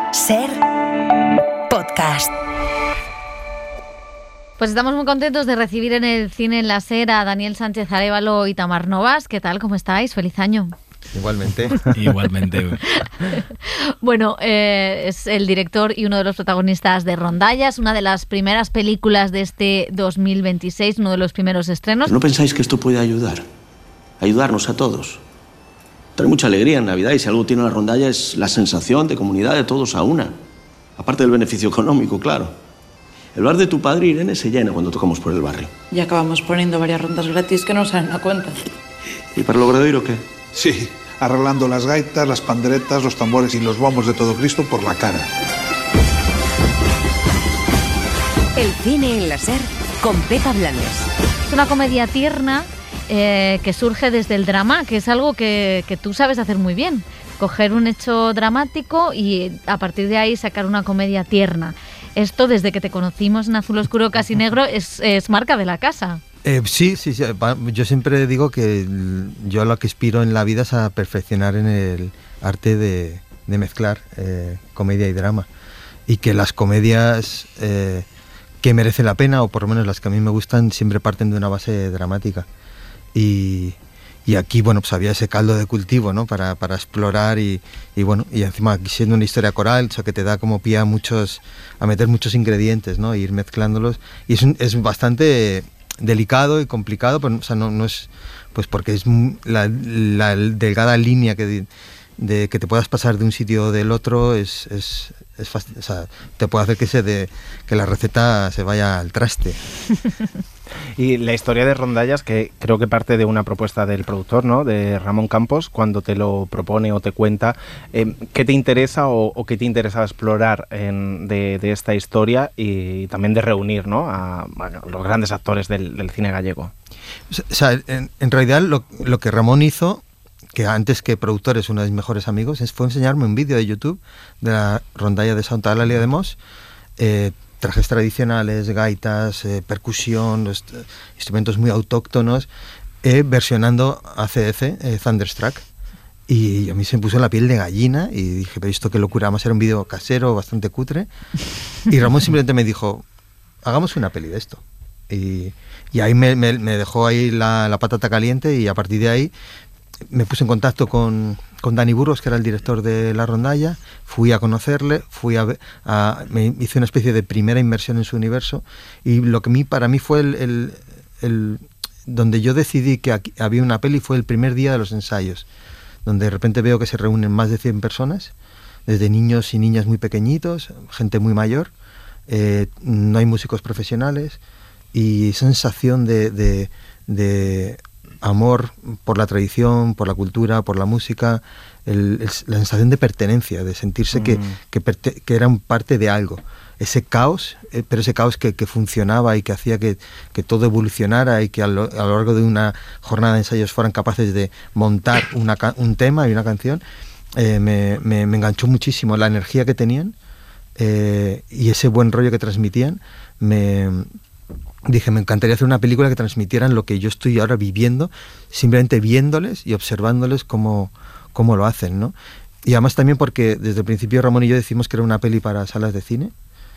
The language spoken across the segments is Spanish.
Ser podcast. Pues estamos muy contentos de recibir en el cine en la SER a Daniel Sánchez Arévalo y Tamar Novas. ¿Qué tal? ¿Cómo estáis? ¡Feliz año! Igualmente. Igualmente. Bueno, es el director y uno de los protagonistas de Rondallas, una de las primeras películas de este 2026, uno de los primeros estrenos. ¿No pensáis que esto puede ayudarnos a todos? Trae mucha alegría en Navidad y si algo tiene la rondalla es la sensación de comunidad de todos a una. Aparte del beneficio económico, claro. El bar de tu padre, Irene, se llena cuando tocamos por el barrio. Y acabamos poniendo varias rondas gratis que no salen a cuenta. ¿Y para el Obradoiro qué? Sí, arreglando las gaitas, las panderetas, los tambores y los bombos de todo Cristo por la cara. El cine en la SER con Pepa Blanes. Es una comedia tierna que surge desde el drama, que es algo que tú sabes hacer muy bien. Coger un hecho dramático y a partir de ahí sacar una comedia tierna. Esto, desde que te conocimos en Azul Oscuro Casi Negro, es marca de la casa. Sí. Yo siempre digo que yo lo que aspiro en la vida es a perfeccionar en el arte de mezclar comedia y drama. Y que las comedias que merecen la pena, o por lo menos las que a mí me gustan, siempre parten de una base dramática. Y aquí, bueno, pues había ese caldo de cultivo, ¿no? Para explorar y encima aquí siendo una historia coral, eso que te da como pie a meter muchos ingredientes, ¿no? E ir mezclándolos. Y es bastante delicado y complicado, pero, o sea, no es, pues porque es la delgada línea de que te puedas pasar de un sitio o del otro es o sea, te puede hacer que la receta se vaya al traste. Y la historia de Rondallas, que creo que parte de una propuesta del productor, ¿no? De Ramón Campos, cuando te lo propone o te cuenta, ¿qué te interesa o qué te interesaba explorar de esta historia y también de reunir, ¿no? a los grandes actores del cine gallego? O sea, en realidad lo que Ramón hizo, que antes que productor es uno de mis mejores amigos, fue enseñarme un vídeo de YouTube de la rondalla de Santa Eulalia de Mos, trajes tradicionales, gaitas, percusión, los instrumentos muy autóctonos, versionando ACDC, Thunderstruck. Y a mí se me puso la piel de gallina y dije, pero esto qué locura, además era un vídeo casero, bastante cutre. Y Ramón simplemente me dijo, hagamos una peli de esto. Y ahí me dejó ahí la patata caliente y a partir de ahí me puse en contacto con Dani Burgos, que era el director de La Rondalla, fui a conocerle, me hice una especie de primera inmersión en su universo y lo que para mí fue donde yo decidí que había una peli fue el primer día de los ensayos, donde de repente veo que se reúnen más de 100 personas, desde niños y niñas muy pequeñitos, gente muy mayor, no hay músicos profesionales y sensación de amor por la tradición, por la cultura, por la música, la sensación de pertenencia, de sentirse que eran parte de algo. Ese caos, pero ese caos que funcionaba y que hacía que todo evolucionara y que a lo largo de una jornada de ensayos fueran capaces de montar un tema y una canción, me enganchó muchísimo la energía que tenían y ese buen rollo que transmitían. Dije, me encantaría hacer una película que transmitieran lo que yo estoy ahora viviendo, simplemente viéndoles y observándoles cómo lo hacen, ¿no? Y además también porque desde el principio Ramón y yo decimos que era una peli para salas de cine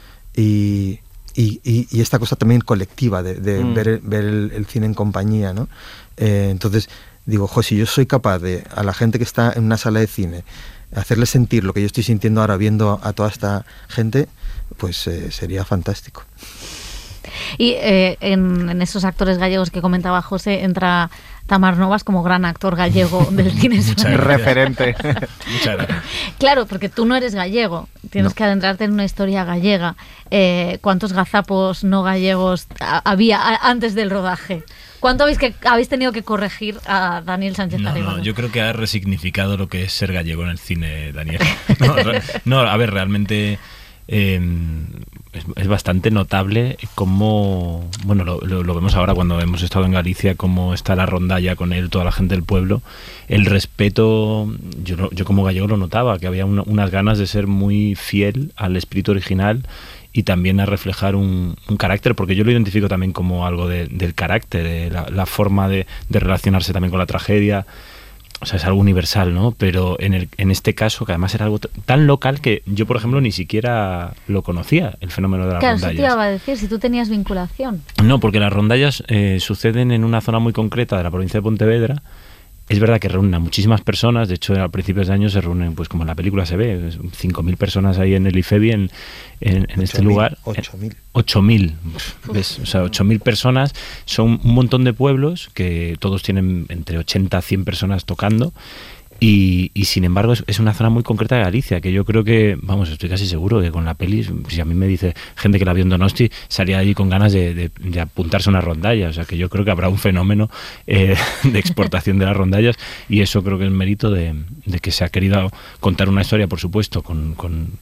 y esta cosa también colectiva de ver el cine en compañía, ¿no? Entonces digo, si yo soy capaz de a la gente que está en una sala de cine hacerles sentir lo que yo estoy sintiendo ahora viendo a toda esta gente, pues sería fantástico. Y en esos actores gallegos que comentaba José, entra Tamar Novas como gran actor gallego del cine. Referente. Muchas gracias. Claro, porque tú no eres gallego, tienes que adentrarte en una historia gallega. ¿Cuántos gazapos no gallegos había antes del rodaje? ¿Cuánto habéis tenido que corregir a Daniel Sánchez Arévalo? No, yo creo que ha resignificado lo que es ser gallego en el cine, Daniel. No, a ver, realmente es bastante notable cómo, bueno, lo vemos ahora cuando hemos estado en Galicia, cómo está la rondalla con él, toda la gente del pueblo, el respeto, yo como gallego lo notaba, que había unas ganas de ser muy fiel al espíritu original y también a reflejar un carácter, porque yo lo identifico también como algo del carácter, de la forma de relacionarse también con la tragedia. o sea, es algo universal, ¿no? Pero en este caso, que además era algo tan local que yo, por ejemplo, ni siquiera lo conocía, el fenómeno de las Claro, rondallas. eso te iba a decir, si tú tenías vinculación. No, porque las rondallas suceden en una zona muy concreta de la provincia de Pontevedra. Es verdad que reúnen a muchísimas personas, de hecho a principios de año se reúnen, pues como en la película se ve, 5.000 personas ahí en el IFEBI, en este lugar. 8.000. 8.000, ¿ves? O sea, 8.000 personas, son un montón de pueblos que todos tienen entre 80 a 100 personas tocando. Y sin embargo es una zona muy concreta de Galicia, que yo creo que, vamos, estoy casi seguro que con la peli, si a mí me dice gente que la vio en Donosti, salía allí con ganas de apuntarse a una rondalla. O sea que yo creo que habrá un fenómeno de exportación de las rondallas, y eso creo que es mérito de que se ha querido contar una historia, por supuesto, con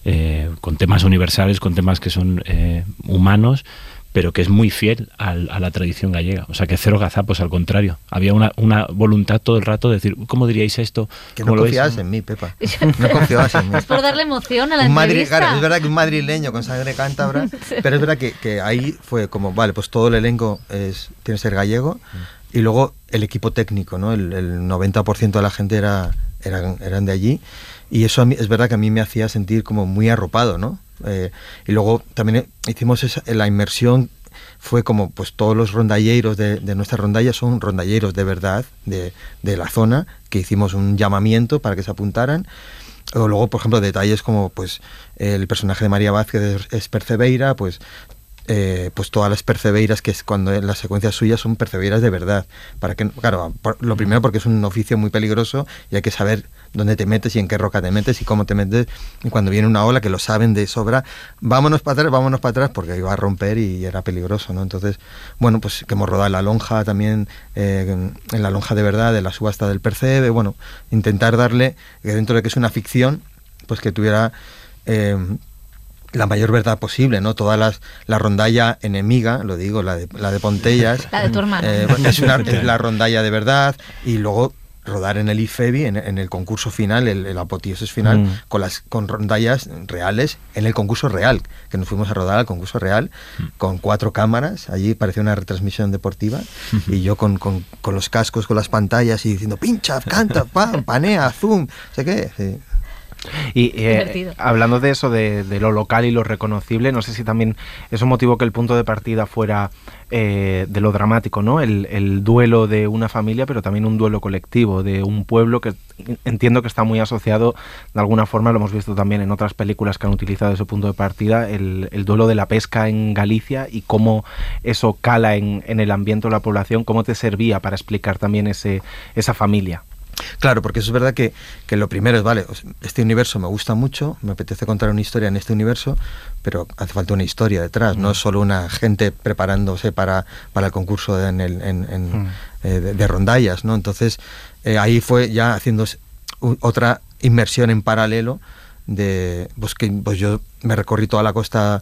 temas universales, con temas que son humanos, pero que es muy fiel a la tradición gallega. O sea, que cero gazapos, al contrario. Había una voluntad todo el rato de decir, ¿cómo diríais esto? Que no confiabas en mí, Pepa. No confiabas en mí. Es por darle emoción a la entrevista. Claro, es verdad que un madrileño con sangre cántabra, sí. Pero es verdad que ahí fue como, vale, pues todo el elenco tiene que ser gallego, y luego el equipo técnico, ¿no? El 90% de la gente eran de allí, y eso a mí, es verdad que a mí me hacía sentir como muy arropado, ¿no? Y luego también hicimos la inmersión, fue como pues todos los rondalleiros de nuestra rondalla son rondalleiros de verdad de la zona, que hicimos un llamamiento para que se apuntaran. O luego, por ejemplo, detalles como pues el personaje de María Vázquez es percebeira, pues todas las percebeiras, que es cuando en las secuencias suyas son percebeiras de verdad, para que, claro, lo primero porque es un oficio muy peligroso y hay que saber dónde te metes y en qué roca te metes y cómo te metes, y cuando viene una ola, que lo saben de sobra, vámonos para atrás, porque iba a romper y era peligroso, ¿no? Entonces, bueno, pues que hemos rodado en la lonja también, en la lonja de verdad, de la subasta del Percebe, bueno, intentar darle, que dentro de que es una ficción, pues que tuviera la mayor verdad posible, ¿no? La rondalla enemiga, lo digo, la de Pontellas, la de tu hermano, es la rondalla de verdad, y luego rodar en el IFEBI, en el concurso final, el apoteosis final, con rondallas reales, en el concurso real, que nos fuimos a rodar al concurso real, con 4 cámaras, allí parecía una retransmisión deportiva, y yo con los cascos, con las pantallas, y diciendo, pincha, canta, panea, zoom, sé qué, sí. Y hablando de eso, de lo local y lo reconocible, no sé si también es un motivo que el punto de partida fuera de lo dramático, ¿no? El duelo de una familia, pero también un duelo colectivo de un pueblo, que entiendo que está muy asociado, de alguna forma, lo hemos visto también en otras películas que han utilizado ese punto de partida, el duelo de la pesca en Galicia, y cómo eso cala en el ambiente de la población. ¿Cómo te servía para explicar también esa familia? Claro, porque eso es verdad que lo primero es, vale, este universo me gusta mucho, me apetece contar una historia en este universo, pero hace falta una historia detrás, no es solo una gente preparándose para el concurso de rondallas, ¿no? Entonces, ahí fue ya haciendo otra inmersión en paralelo pues yo me recorrí toda la costa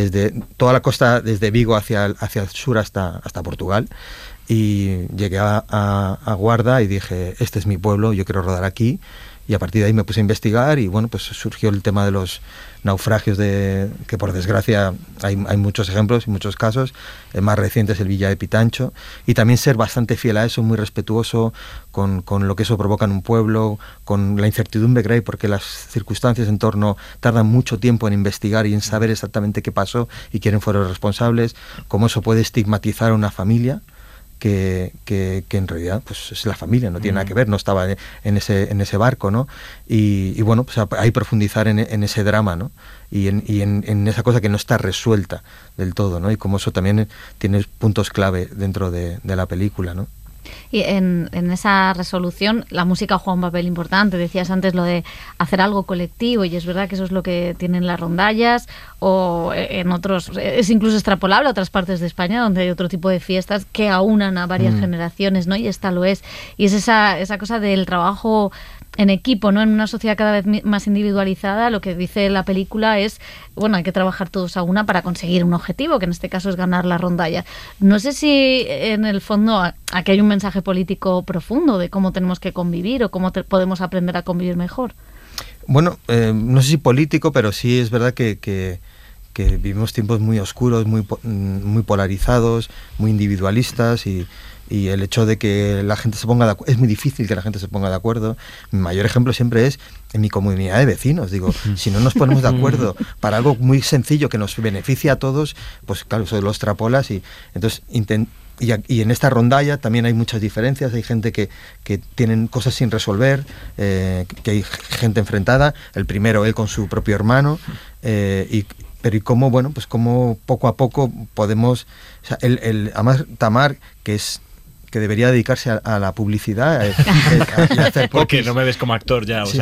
desde Vigo hacia el sur hasta Portugal. Y llegué a Guarda y dije, este es mi pueblo, yo quiero rodar aquí. Y a partir de ahí me puse a investigar, y bueno, pues surgió el tema de los naufragios, que por desgracia hay muchos ejemplos y muchos casos. El más reciente es el Villa de Pitancho. Y también ser bastante fiel a eso, muy respetuoso con lo que eso provoca en un pueblo, con la incertidumbre que hay, porque las circunstancias en torno tardan mucho tiempo en investigar y en saber exactamente qué pasó y quiénes fueron los responsables, cómo eso puede estigmatizar a una familia. Que en realidad pues es la familia, no tiene nada que ver, no estaba en ese barco, ¿no? Y bueno, pues ahí profundizar en ese drama, ¿no? Y en esa cosa que no está resuelta del todo, ¿no? Y como eso también tiene puntos clave dentro de la película, ¿no? Y en esa resolución la música juega un papel importante. Decías antes lo de hacer algo colectivo, y es verdad que eso es lo que tienen las rondallas, o en otros, es incluso extrapolable a otras partes de España donde hay otro tipo de fiestas que aunan a varias generaciones, ¿no? Y esta lo es. Y es esa cosa del trabajo en equipo, ¿no? En una sociedad cada vez más individualizada, lo que dice la película es, bueno, hay que trabajar todos a una para conseguir un objetivo, que en este caso es ganar la rondalla. No sé si en el fondo aquí hay un mensaje político profundo de cómo tenemos que convivir, o cómo podemos aprender a convivir mejor. Bueno, no sé si político, pero sí es verdad que vivimos tiempos muy oscuros, muy polarizados, muy individualistas, y y el hecho de que la gente se ponga de acuerdo, es muy difícil que la gente se ponga de acuerdo. Mi mayor ejemplo siempre es en mi comunidad de vecinos. Digo, si no nos ponemos de acuerdo para algo muy sencillo que nos beneficia a todos, pues claro, eso lo extrapolas y entonces y en esta rondalla también hay muchas diferencias. Hay gente que tienen cosas sin resolver, que hay gente enfrentada. El primero, él con su propio hermano, pero y cómo, bueno, pues cómo poco a poco podemos, o sea, además Tamar, que debería dedicarse a la publicidad y a hacer porque no me ves como actor ya, sí.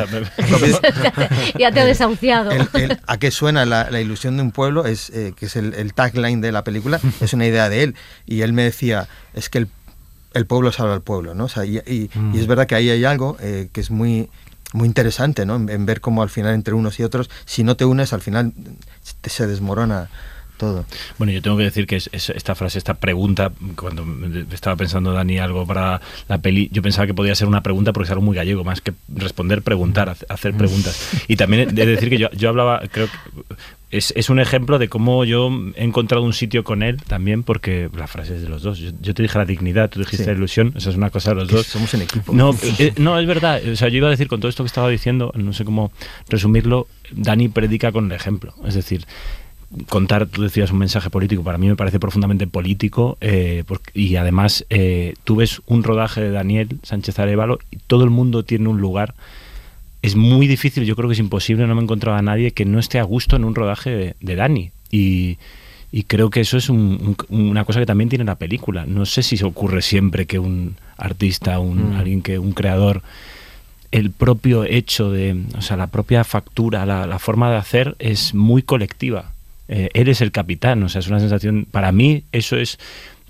O sea, ya te ha desahuciado. ¿A qué suena la ilusión de un pueblo? Que es el tagline de la película, es una idea de él, y él me decía, es que el pueblo salva al pueblo, ¿no? O sea, y es verdad que ahí hay algo que es muy interesante, ¿no? En ver cómo al final entre unos y otros, si no te unes, al final se desmorona todo. Bueno, yo tengo que decir que esta frase, esta pregunta, cuando estaba pensando Dani algo para la peli, yo pensaba que podía ser una pregunta porque es algo muy gallego, más que responder, preguntar, hacer preguntas. Y también he de decir que yo hablaba, creo que es un ejemplo de cómo yo he encontrado un sitio con él también, porque la frase es de los dos. Yo te dije la dignidad, tú dijiste la ilusión, eso es una cosa de los dos. Somos en equipo. No, es verdad. O sea, yo iba a decir, con todo esto que estaba diciendo, no sé cómo resumirlo, Dani predica con el ejemplo. Es decir, contar, tú decías, un mensaje político, para mí me parece profundamente político, y además tú ves un rodaje de Daniel Sánchez Arévalo y todo el mundo tiene un lugar. Es muy difícil, yo creo que es imposible, no me he encontrado a nadie que no esté a gusto en un rodaje de Dani, y creo que eso es una cosa que también tiene la película. No sé si se ocurre siempre que un artista, un creador, el propio hecho o sea, la propia factura, la forma de hacer es muy colectiva. Él es el capitán, o sea, es una sensación, para mí eso es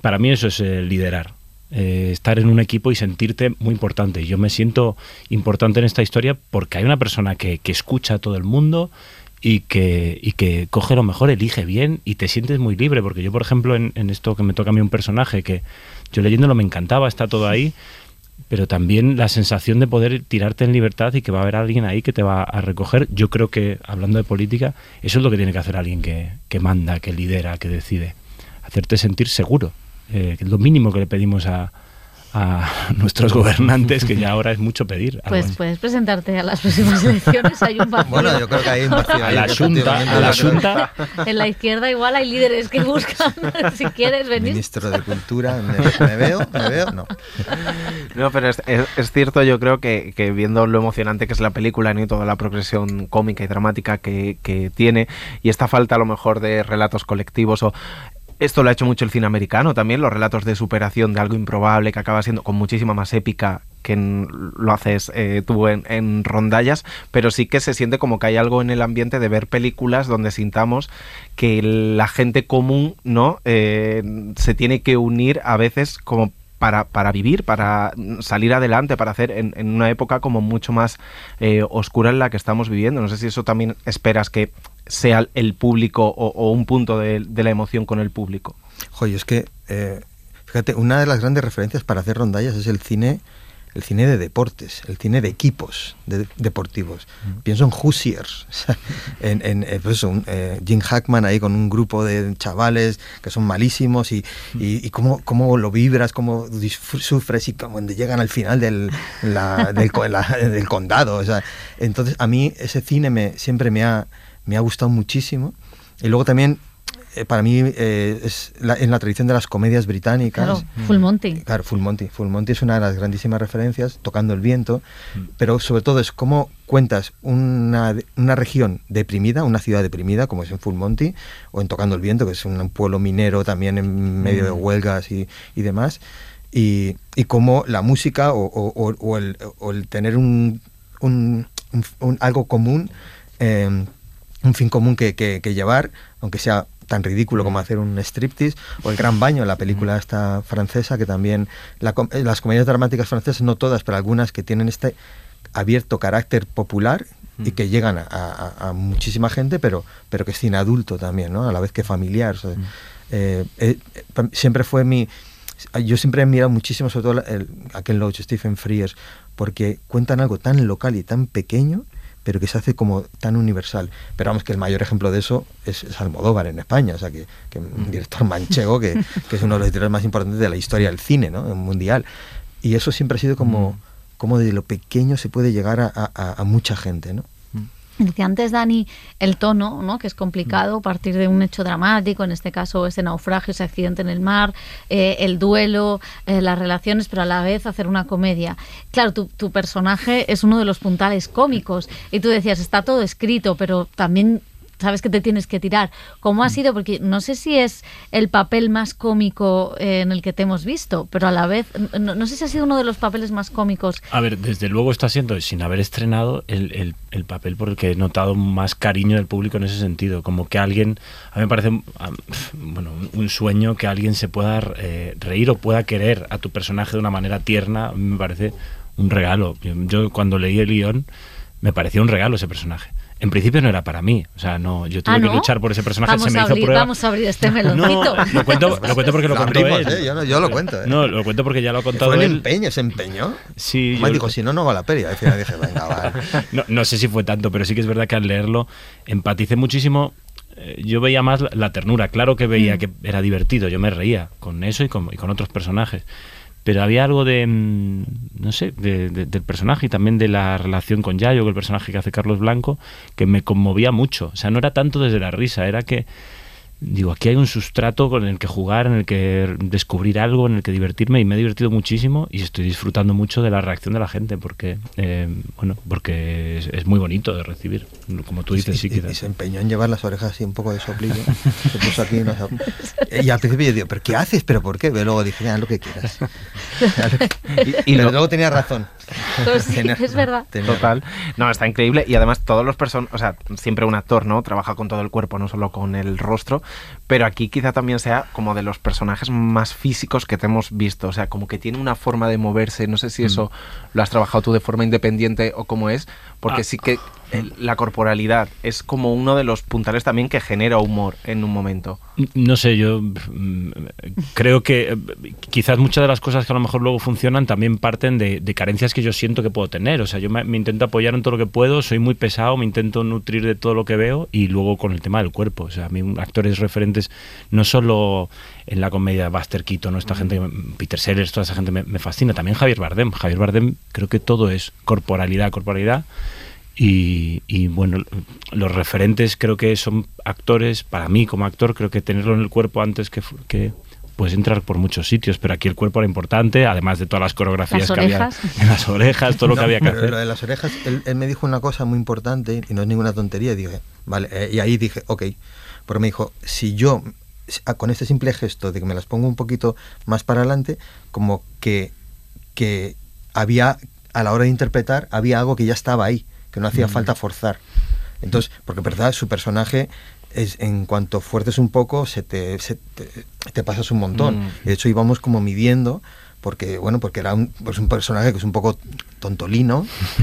liderar, estar en un equipo y sentirte muy importante. Yo me siento importante en esta historia porque hay una persona que escucha a todo el mundo y que coge lo mejor, elige bien y te sientes muy libre, porque yo, por ejemplo, en esto que me toca a mí un personaje que yo leyéndolo me encantaba, está todo ahí, pero también la sensación de poder tirarte en libertad y que va a haber alguien ahí que te va a recoger. Yo creo que, hablando de política, eso es lo que tiene que hacer alguien que manda, que lidera, que decide. Hacerte sentir seguro, que es lo mínimo que le pedimos a nuestros gobernantes, que ya ahora es mucho pedir. Pues puedes presentarte a las próximas elecciones, hay un vacío. Bueno, yo creo que hay un vacío. A la Junta. En la izquierda igual hay líderes que buscan, si quieres venir. Ministro de Cultura, ¿me veo? No. No, pero es cierto, yo creo que viendo lo emocionante que es la película, ¿no? Y toda la progresión cómica y dramática que tiene, y esta falta a lo mejor de relatos colectivos esto lo ha hecho mucho el cine americano también, los relatos de superación de algo improbable que acaba siendo con muchísima más épica que lo haces tú en Rondallas, pero sí que se siente como que hay algo en el ambiente de ver películas donde sintamos que la gente común, ¿no? Se tiene que unir a veces como para vivir, para salir adelante, para hacer en una época como mucho más oscura en la que estamos viviendo. No sé si eso también esperas que sea el público o un punto de la emoción con el público. Joder, es que, fíjate, una de las grandes referencias para hacer Rondallas es el cine de deportes, el cine de equipos deportivos. Pienso en Hoosiers, pues Jim Hackman ahí con un grupo de chavales que son malísimos y cómo lo vibras, cómo sufres y cuando llegan al final del condado. O sea, entonces a mí ese cine siempre me ha gustado muchísimo. Y luego también para mí es en la tradición de las comedias británicas. Claro, Full Monty. Claro, Full Monty es una de las grandísimas referencias, Tocando el viento, pero sobre todo es cómo cuentas una región deprimida, una ciudad deprimida, como es en Full Monty, o en Tocando el viento, que es un pueblo minero también en medio de huelgas y demás, y cómo la música o el tener algo común, un fin común que llevar, aunque sea tan ridículo como hacer un striptease, o El Gran Baño, la película esta francesa, que también las comedias dramáticas francesas, no todas, pero algunas que tienen este abierto carácter popular y que llegan a muchísima gente, pero que es cine adulto también, ¿no? A la vez que familiar. O sea, siempre fue yo siempre he mirado muchísimo, sobre todo aquel Loach, Stephen Frears, porque cuentan algo tan local y tan pequeño, pero que se hace como tan universal. Pero vamos, que el mayor ejemplo de eso es Almodóvar en España, o sea, que un director manchego que es uno de los directores más importantes de la historia del cine, ¿no? Mundial. Y eso siempre ha sido como de lo pequeño se puede llegar a mucha gente, ¿no? Decía antes Dani el tono, ¿no? Que es complicado partir de un hecho dramático, en este caso ese naufragio, ese accidente en el mar, el duelo, las relaciones, pero a la vez hacer una comedia. Claro, tu personaje es uno de los puntales cómicos y tú decías, está todo escrito, pero también sabes que te tienes que tirar. ¿Cómo ha sido? Porque no sé si es el papel más cómico en el que te hemos visto, pero a la vez, no sé si ha sido uno de los papeles más cómicos. A ver, desde luego está siendo, sin haber estrenado, el papel por el que he notado más cariño del público en ese sentido. Como que alguien, a mí me parece un sueño que alguien se pueda reír o pueda querer a tu personaje de una manera tierna. A mí me parece un regalo. Yo cuando leí el guión, me parecía un regalo ese personaje. En principio no era para mí, o sea, no, yo tuve que luchar por ese personaje. Vamos a abrir este meloncito. No, lo cuento porque lo contó él. Yo lo cuento. No, lo cuento porque ya lo ha contado él. Fue el empeño, se empeñó. Sí. Me dijo, si no va a la peli. Al final dije, venga, va. No sé si fue tanto, pero sí que es verdad que al leerlo empaticé muchísimo. Yo veía más la ternura, claro que veía que era divertido, yo me reía con eso y con otros personajes. Pero había algo de, no sé, del personaje y también de la relación con Yayo, que el personaje que hace Carlos Blanco, que me conmovía mucho. O sea, no era tanto desde la risa, era que, digo, aquí hay un sustrato con el que jugar, en el que descubrir algo, en el que divertirme, y me he divertido muchísimo y estoy disfrutando mucho de la reacción de la gente, porque porque es muy bonito de recibir, como tú dices. Y se empeñó en llevar las orejas así un poco de soplillo. Se puso aquí y al principio yo digo, ¿pero qué haces? ¿Pero por qué? Pero luego dije, haz lo que quieras. Pero luego tenía razón. Pues sí, es verdad. Total. No, está increíble. Y además todos los personajes, o sea, siempre un actor, ¿no? Trabaja con todo el cuerpo, no solo con el rostro. Pero aquí quizá también sea como de los personajes más físicos que te hemos visto. O sea, como que tiene una forma de moverse. No sé si eso lo has trabajado tú de forma independiente o cómo es. Porque sí que la corporalidad es como uno de los puntales también que genera humor en un momento. No sé, yo creo que quizás muchas de las cosas que a lo mejor luego funcionan también parten de carencias que yo siento que puedo tener. O sea, yo me intento apoyar en todo lo que puedo, soy muy pesado, me intento nutrir de todo lo que veo, y luego con el tema del cuerpo. O sea, a mí actores referentes, no solo en la comedia, Buster Keaton, ¿no? Esta gente, Peter Sellers, toda esa gente me fascina. También Javier Bardem, creo que todo es corporalidad. Y bueno, los referentes creo que son actores. Para mí como actor creo que tenerlo en el cuerpo antes que puedes entrar por muchos sitios, pero aquí el cuerpo era importante, además de todas las coreografías que había en las orejas, todo lo que había que hacer. Lo de las orejas, él me dijo una cosa muy importante y no es ninguna tontería, y dije, vale, y ahí dije, ok, porque me dijo, si yo con este simple gesto de que me las pongo un poquito más para adelante, como que había, a la hora de interpretar, había algo que ya estaba ahí, que no hacía falta forzar. Entonces, porque verdad, su personaje es, en cuanto fuerces un poco, te pasas un montón. De hecho, íbamos como midiendo, porque era un personaje que es un poco tontolino.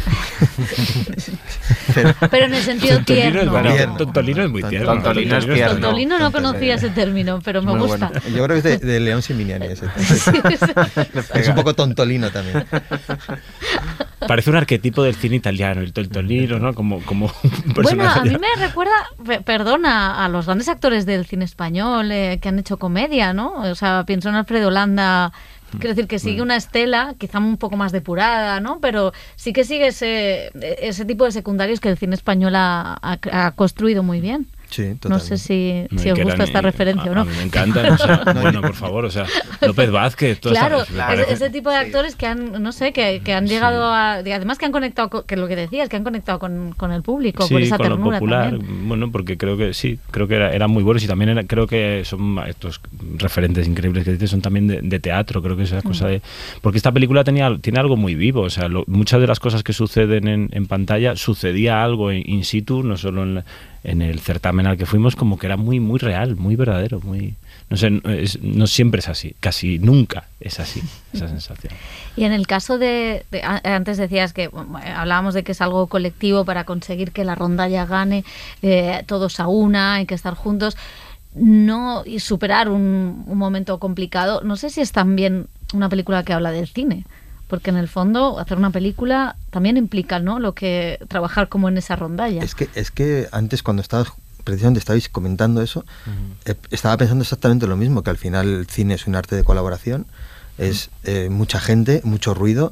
pero en el sentido tierno. Tontolino es muy tierno. Tontolino es tierno. Tontolino no conocía ese término, pero me gusta. Bueno. Yo creo que es de León Simignani ese. Es un poco tontolino también. Parece un arquetipo del cine italiano, el tontolino, ¿no? Como un personaje. Bueno, a mí me recuerda, perdona, a los grandes actores del cine español que han hecho comedia, ¿no? O sea, pienso en Alfredo Landa. Quiero decir que sigue una estela, quizá un poco más depurada, ¿no? Pero sí que sigue ese tipo de secundarios que el cine español ha construido muy bien. Sí, totalmente. No sé si os gusta esta referencia o no. A mí me encanta, o sea, bueno, por favor, o sea, López Vázquez, claro, ese tipo de actores que han, no sé, que han llegado a, además que han conectado, que lo que decías, que han conectado con el público, por esa ternura. Sí, con lo popular, también. Bueno, porque creo que eran muy buenos, y también creo que son estos referentes increíbles que dices, son también de teatro, creo que esa cosa de, porque esta película tiene algo muy vivo, o sea, muchas de las cosas que suceden en pantalla, sucedía algo in situ, no solo en el certamen al que fuimos, como que era muy muy real, muy verdadero, muy, no sé, no siempre es así, casi nunca es así esa sensación. Y en el caso de antes decías que hablábamos de que es algo colectivo para conseguir que la rondalla gane, todos a una, hay que estar juntos, y superar un momento complicado. No sé si es también una película que habla del cine, porque en el fondo hacer una película también implica, ¿no?, lo que trabajar como en esa rondalla. Es que antes, cuando precisamente estabais comentando eso, estaba pensando exactamente lo mismo, que al final el cine es un arte de colaboración, es mucha gente, mucho ruido,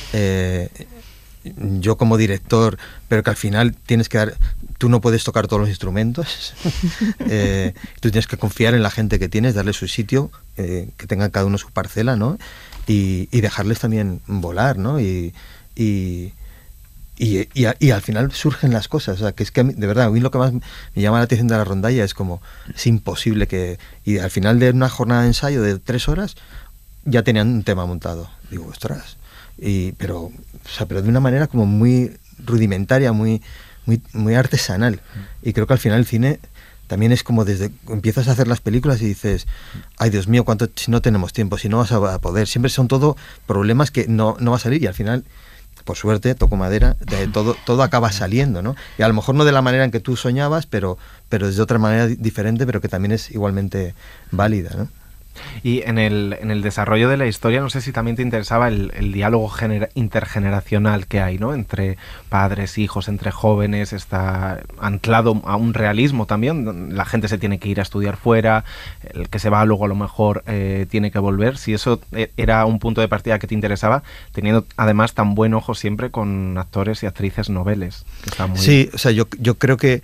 yo como director, pero que al final tú no puedes tocar todos los instrumentos, tú tienes que confiar en la gente que tienes, darle su sitio, que tengan cada uno su parcela, ¿no? Y dejarles también volar, ¿no? Y al final surgen las cosas. O sea, que es que de verdad, a mí lo que más me llama la atención de la rondalla es como, es imposible que... Y al final de una jornada de ensayo de 3 horas, ya tenían un tema montado. Digo, ostras. Pero de una manera como muy rudimentaria, muy artesanal. Y creo que al final el cine también es como desde empiezas a hacer las películas y dices, ay Dios mío, si no tenemos tiempo, si no vas a poder. Siempre son todo problemas que no va a salir, y al final, por suerte, toco madera, todo acaba saliendo, ¿no? Y a lo mejor no de la manera en que tú soñabas, pero de otra manera diferente, pero que también es igualmente válida, ¿no? Y en el desarrollo de la historia, no sé si también te interesaba el diálogo intergeneracional que hay, ¿no?, entre padres, hijos, entre jóvenes. Está anclado a un realismo también. La gente se tiene que ir a estudiar fuera, el que se va luego a lo mejor tiene que volver. Si eso era un punto de partida que te interesaba, teniendo además tan buen ojo siempre con actores y actrices noveles. Que está muy... Sí, o sea, yo creo que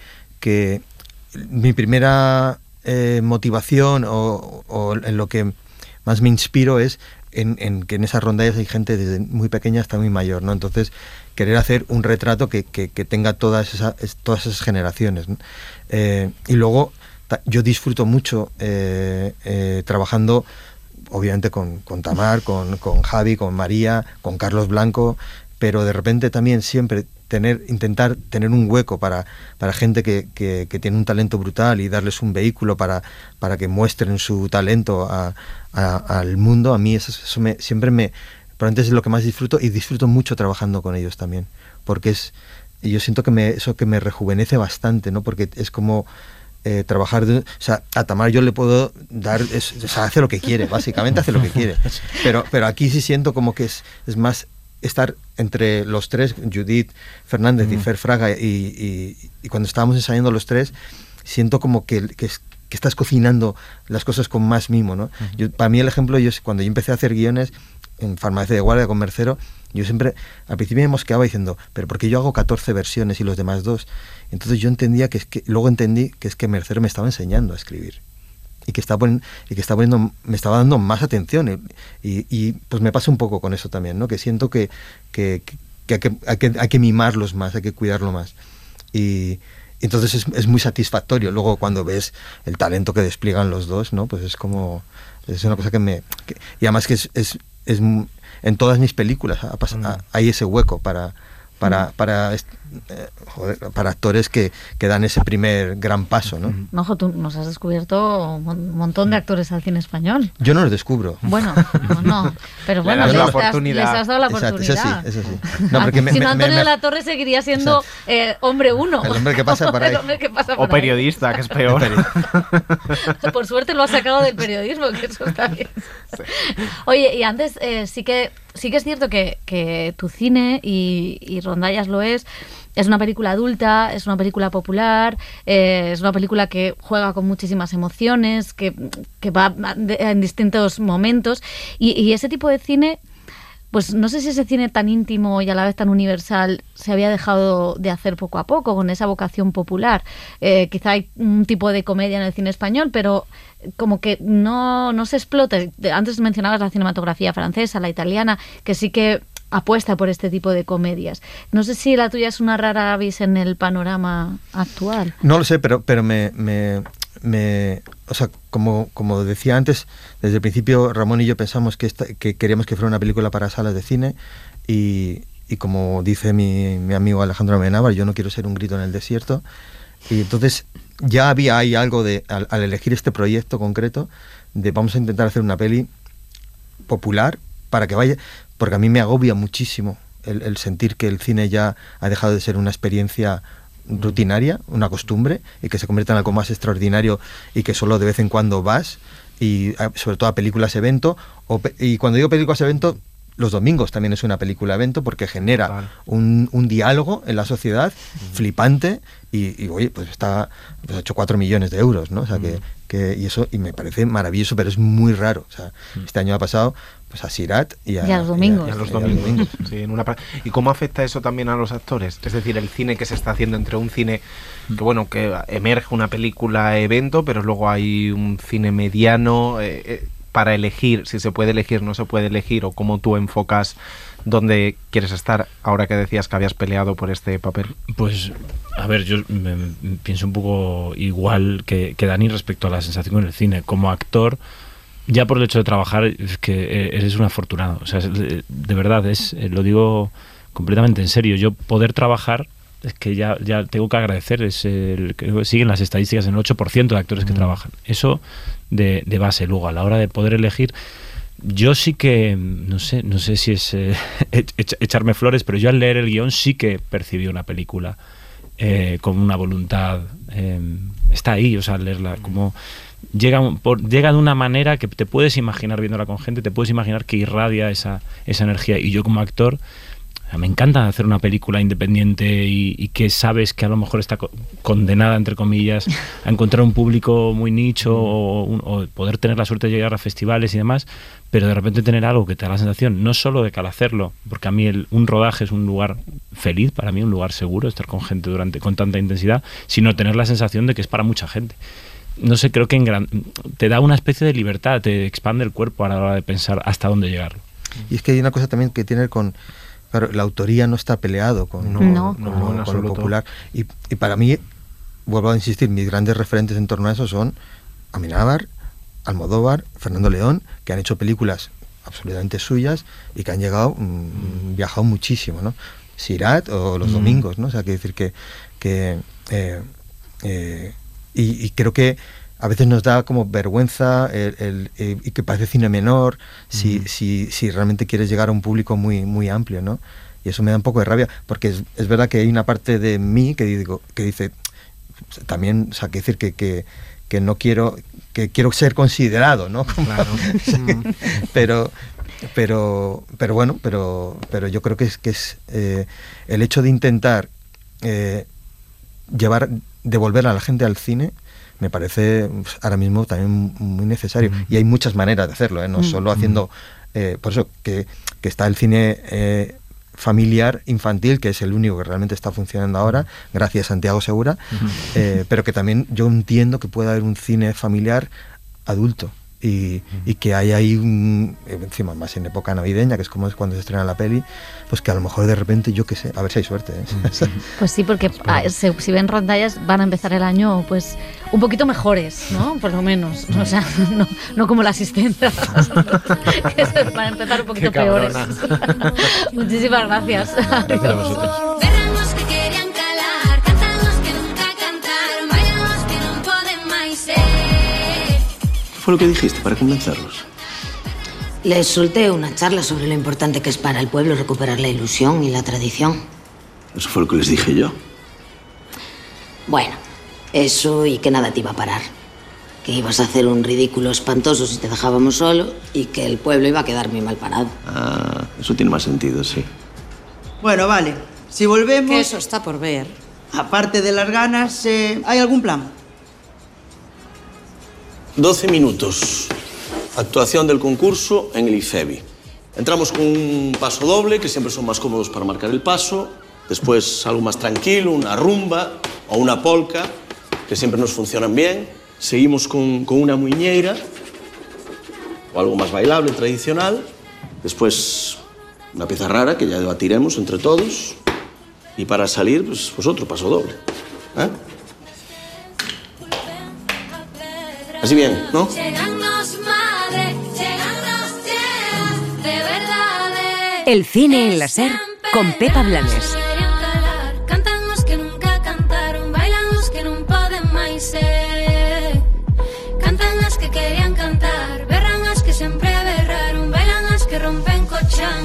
mi primera... motivación o en lo que más me inspiro es en que en esas rondallas hay gente desde muy pequeña hasta muy mayor, ¿no? Entonces, querer hacer un retrato que tenga todas esas generaciones, ¿no? Y luego yo disfruto mucho trabajando, obviamente con Tamar, con Javi, con María, con Carlos Blanco, pero de repente también siempre intentar tener un hueco para gente que tiene un talento brutal y darles un vehículo para que muestren su talento al mundo. A mí eso probablemente es lo que más disfruto, y disfruto mucho trabajando con ellos también, porque yo siento que eso me rejuvenece bastante, ¿no? Porque es como trabajar o sea, a Tamar yo le puedo dar, o sea, hace lo que quiere, básicamente hace lo que quiere, pero aquí sí siento como que es más estar entre los tres, Judith Fernández y Fer Fraga, y cuando estábamos ensayando los tres, siento como que estás cocinando las cosas con más mimo, ¿no? Para mí el ejemplo, cuando yo empecé a hacer guiones en Farmacia de Guardia con Mercero, yo siempre, al principio me mosqueaba diciendo, pero ¿por qué yo hago 14 versiones y los demás 2? Entonces yo entendía luego entendí que es que Mercero me estaba enseñando a escribir. Y que me estaba dando más atención, y pues me pasa un poco con eso también, ¿no? Que siento que hay que mimarlos más, hay que cuidarlo más, y entonces es muy satisfactorio luego cuando ves el talento que despliegan los dos, ¿no? Pues es una cosa y además que es en todas mis películas hay ese hueco para actores que dan ese primer gran paso, ¿no? Ojo, tú nos has descubierto un montón de actores al cine español. Yo no los descubro. Bueno, no, pero bueno, les has dado la oportunidad. Eso sí. No, porque si no, Antonio de la Torre seguiría siendo hombre uno. El hombre que pasa por ahí. O periodista, que es peor. Por suerte lo ha sacado del periodismo, que eso está bien. Sí. Oye, y antes sí que es cierto que tu cine, y Rondallas lo es una película adulta, es una película popular, es una película que juega con muchísimas emociones, que va en distintos momentos, y ese tipo de cine, pues no sé si ese cine tan íntimo y a la vez tan universal se había dejado de hacer poco a poco con esa vocación popular. Quizá hay un tipo de comedia en el cine español, pero como que no se explota. Antes mencionabas la cinematografía francesa, la italiana, que sí que apuesta por este tipo de comedias. No sé si la tuya es una rara avis en el panorama actual. No lo sé, pero o sea, como decía antes, desde el principio Ramón y yo pensamos que queríamos que fuera una película para salas de cine, y como dice mi amigo Alejandro Amenábar, yo no quiero ser un grito en el desierto, y entonces ya había ahí algo al elegir este proyecto concreto, de vamos a intentar hacer una peli popular para que vaya, porque a mí me agobia muchísimo el sentir que el cine ya ha dejado de ser una experiencia rutinaria, una costumbre, y que se convierta en algo más extraordinario, y que solo de vez en cuando vas, y sobre todo a películas evento, y cuando digo películas evento Los domingos también es una película evento porque genera un diálogo en la sociedad flipante y oye, pues ha hecho 4 millones de euros, ¿no? O sea, y eso, y me parece maravilloso, pero es muy raro. O sea, este año ha pasado pues a Sirat y a los domingos. Y a los domingos. Sí, ¿y cómo afecta eso también a los actores? Es decir, el cine que se está haciendo entre un cine que emerge una película evento, pero luego hay un cine mediano para elegir, si se puede elegir, no se puede elegir, o cómo tú enfocas dónde quieres estar, ahora que decías que habías peleado por este papel. Pues, a ver, yo pienso un poco igual que Dani respecto a la sensación con el cine. Como actor, ya por el hecho de trabajar, es que eres un afortunado. O sea, de verdad, lo digo completamente en serio. Yo poder trabajar, es que ya tengo que agradecer. Creo que siguen las estadísticas en el 8% de actores que trabajan. Eso de base. Luego, a la hora de poder elegir, yo sí que, no sé si es echarme flores, pero yo al leer el guión sí que percibí una película con una voluntad. Está ahí, o sea, al leerla, como llega de una manera que te puedes imaginar viéndola con gente, te puedes imaginar que irradia esa energía. Y yo como actor, me encanta hacer una película independiente y que sabes que a lo mejor está condenada, entre comillas, a encontrar un público muy nicho o poder tener la suerte de llegar a festivales y demás, pero de repente tener algo que te da la sensación, no solo de que al hacerlo, porque a mí un rodaje es un lugar feliz, para mí un lugar seguro, estar con gente con tanta intensidad, sino tener la sensación de que es para mucha gente. No sé, creo que te da una especie de libertad, te expande el cuerpo a la hora de pensar hasta dónde llegar. Y es que hay una cosa también que tiene con... Claro, la autoría no está peleado con lo popular. Y para mí, vuelvo a insistir, mis grandes referentes en torno a eso son Amenábar, Almodóvar, Fernando León, que han hecho películas absolutamente suyas y que han viajado muchísimo, ¿no? Sirat o Los Domingos, ¿no? O sea, quiere decir y creo que a veces nos da como vergüenza y que parece cine menor si realmente quieres llegar a un público muy, muy amplio, ¿no? Y eso me da un poco de rabia, porque es verdad que hay una parte de mí que dice también, o sea, que decir que no quiero, que quiero ser considerado, ¿no? Claro. pero bueno, pero yo creo que es el hecho de intentar devolver a la gente al cine me parece ahora mismo también muy necesario. Y hay muchas maneras de hacerlo, no solo haciendo... por eso que está el cine familiar, infantil, que es el único que realmente está funcionando ahora, gracias a Santiago Segura, pero que también yo entiendo que puede haber un cine familiar adulto. Y que hay ahí encima más en época navideña, que es como es cuando se estrena la peli, pues que a lo mejor de repente, yo qué sé, a ver si hay suerte, ¿eh? Pues sí, porque si ven rondallas van a empezar el año pues un poquito mejores, ¿no? Por lo menos, o sea, no como la asistencia que se van a empezar un poquito peores. Muchísimas gracias. Gracias a vosotros. ¿Qué fue lo que dijiste para convencerlos? Les solté una charla sobre lo importante que es para el pueblo recuperar la ilusión y la tradición. Eso fue lo que les dije yo. Bueno, eso y que nada te iba a parar. Que ibas a hacer un ridículo espantoso si te dejábamos solo y que el pueblo iba a quedar muy mal parado. Ah, eso tiene más sentido, sí. Bueno, vale. Si volvemos... Que eso está por ver. Aparte de las ganas, ¿hay algún plan? 12 minutos. Actuación del concurso en el IFEBI. Entramos con un paso doble, que siempre son más cómodos para marcar el paso. Después algo más tranquilo, una rumba o una polka, que siempre nos funcionan bien. Seguimos con una muiñeira o algo más bailable, tradicional. Después una pieza rara, que ya debatiremos entre todos. Y para salir, pues otro paso doble. ¿Eh? Así bien, ¿no? El cine en la SER con Pepa Blanes. Cantan los que nunca cantaron, bailan los que non poden máis ser. Cantan as que querían cantar, berran as que sempre berraron, bailan as que rompen co chan.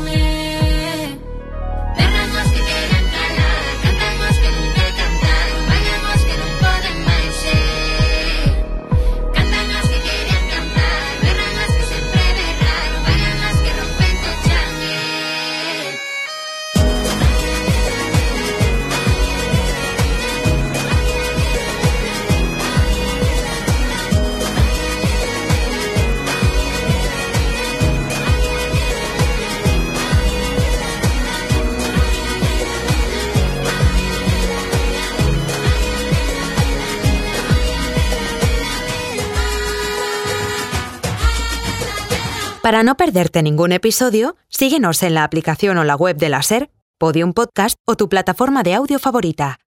Berran as que querían calar, cantan os que nunca cantaron, bailan os que non poden máis ser. Cantan as que querían cantar, berran as que sempre berraron, bailan as que rompen co chan. Para no perderte ningún episodio, síguenos en la aplicación o la web de la SER, Podium Podcast o tu plataforma de audio favorita.